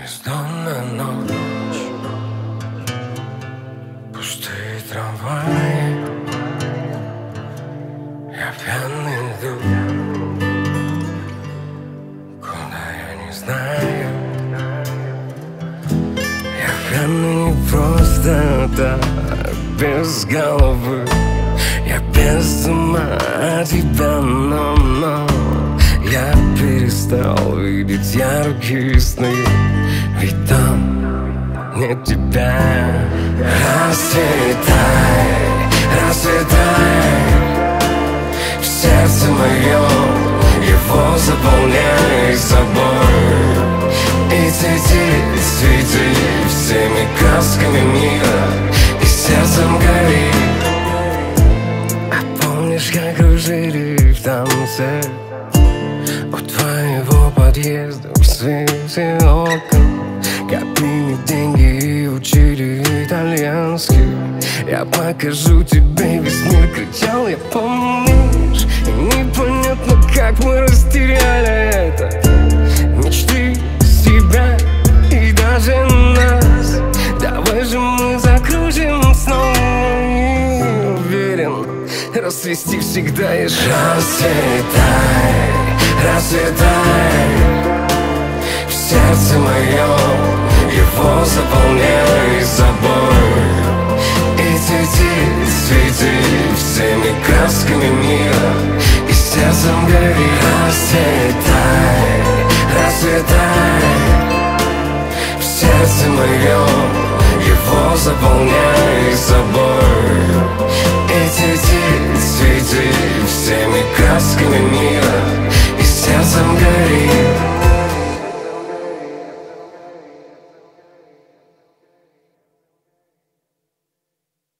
Бездонная ночь, пустые трамваи, я пьяный иду, куда я не знаю. Я пьяный не просто так, без головы. Я без ума от тебя, но я перестал видеть яркие сны, ведь там нет тебя. Расцветай, расцветай в сердце моем, его заполняй собой. И цвети, цвети всеми красками мира, и сердцем гори. А помнишь, как кружили в танце у твоего подъезда в свете окон? Копили деньги и учили итальянский. Я покажу тебе весь мир, кричал я, помнишь? И непонятно, как мы растеряли это. Мечты, себя и даже нас. Давай же мы закружим снова. Не уверен, расцвести всегда есть шанс. Расцветай, расцветай в сердце моем, его заполняй собой. И цвети, цвети всеми красками мира, и сердцем гори. Расцветай, расцветай в сердце моем, его заполняй собой. И цвети, цвети всеми красками мира, и сердцем гори.